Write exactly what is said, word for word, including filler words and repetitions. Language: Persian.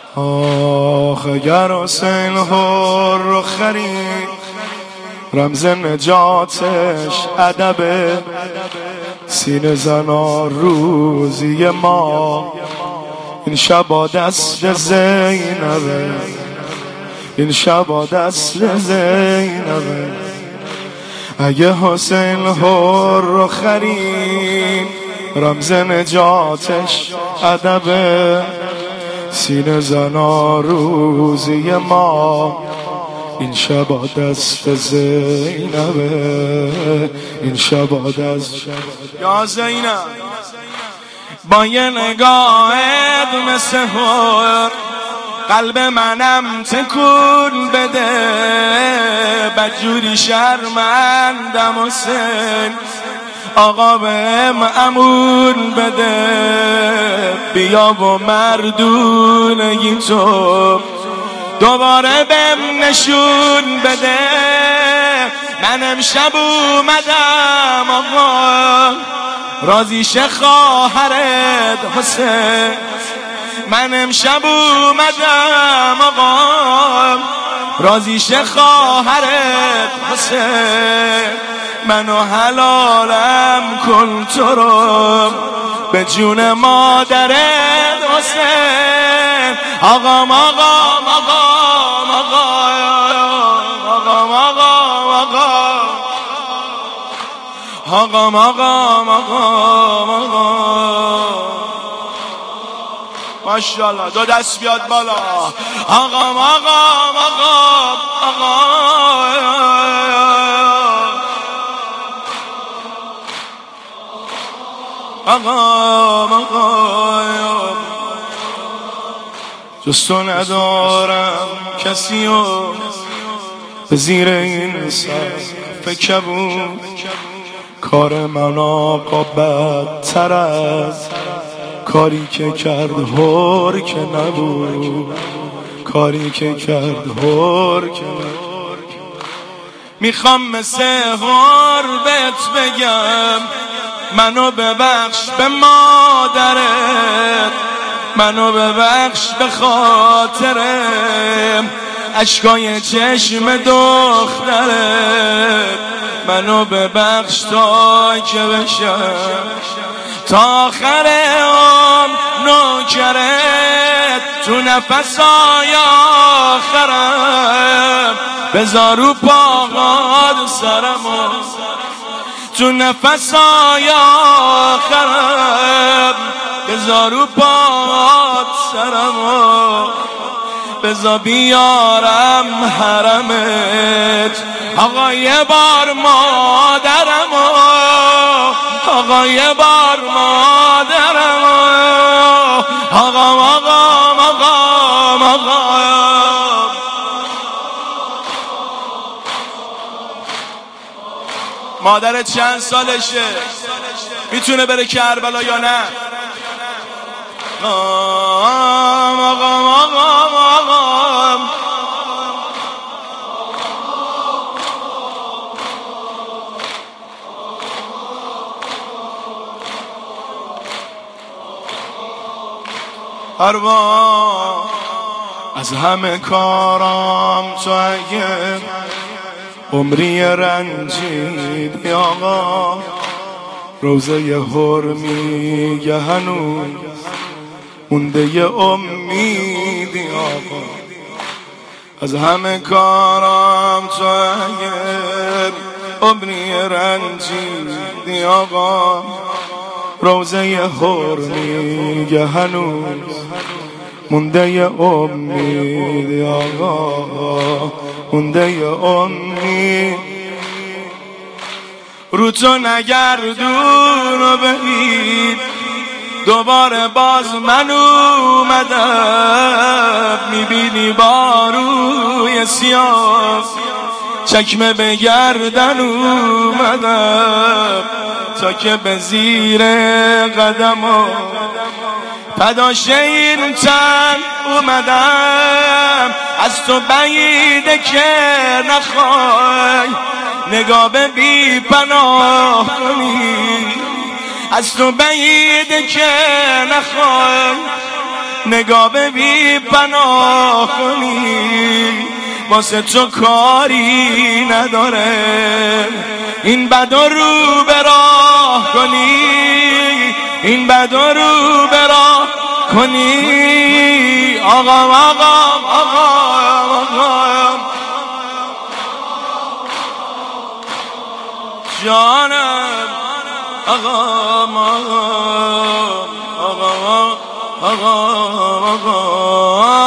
آخ اگر حسین هر رو خرید رمز نجاتش ادب سینه زنا روزی ما این شبا دست زینبه این شبا دست زینبه اگه حسین هر رو خرید رمز نجاتش ادب سینه زنا روزی ما این شبا دست زینبه این شبا دست یا زینب با یه نگاهت مثل هر قلب منم تکون بده بدجوری شرمندم حسین آقا بهم امون بده بیا و مردونگی تو دوباره بهم نشون بده من امشب اومدم آقا راضیشه خواهرت حسین من امشب اومدم آقا راضیشه خواهرت حسین منو حلالم کن تو رو به جون مادرت حسین آقام آقام آقام آقام آقام آقام آقام آقام آقام ماشاءالله دو دست بیاد بالا آقام آقام آقام آقام آقام جز تو ندارم کسی و به زیر این سقف کبود کار من آقا بدتر از کاری که کرد هر که نبود کاری که کرد هر که نبود میخوام مثل هر بهت بگم منو ببخش به مادرت منو ببخش به خاطرم اشکای چشم دخترت منو ببخش تا که بشم تا آخر عمر نوکرت تو نفسای آخرم بذار رو پاهات سرمو تو نفسای آخرم بذار رو پاهات سرمو بذار بیارم حرمت آقا یه بار مادرمو آقا یه بار مادرمو آقا آقا آقا آقا مادرت چند سالشه میتونه بره کربلا یا نه آقام آقام آقام آقام هر بار از همه کارام تو اگه عمری رنجیدی آقا روزه ی هر میگه هنوز مونده ی امیدی آقا از همه کارام تو اگه عمری رنجیدی آقا روزه ی هر میگه هنوز مونده ی امیدی آقا مونده ی امید رو تو نگردون و ببین دوباره باز من اومدم میبینی با روی سیاه چکمه به گردن اومدم تا که به زیر قدمو فداش این تن اومدم از تو بعیده که نخوای نگاه به بی پناه کنی از تو بعیده که نخوای نگاه به بی پناه کنی، واسه تو کاری نداره، این بد رو به راه کنی، این بد رو به راه کنی. آقا آقا آقا آقا جانم، آقا آقا آقا آقا آقا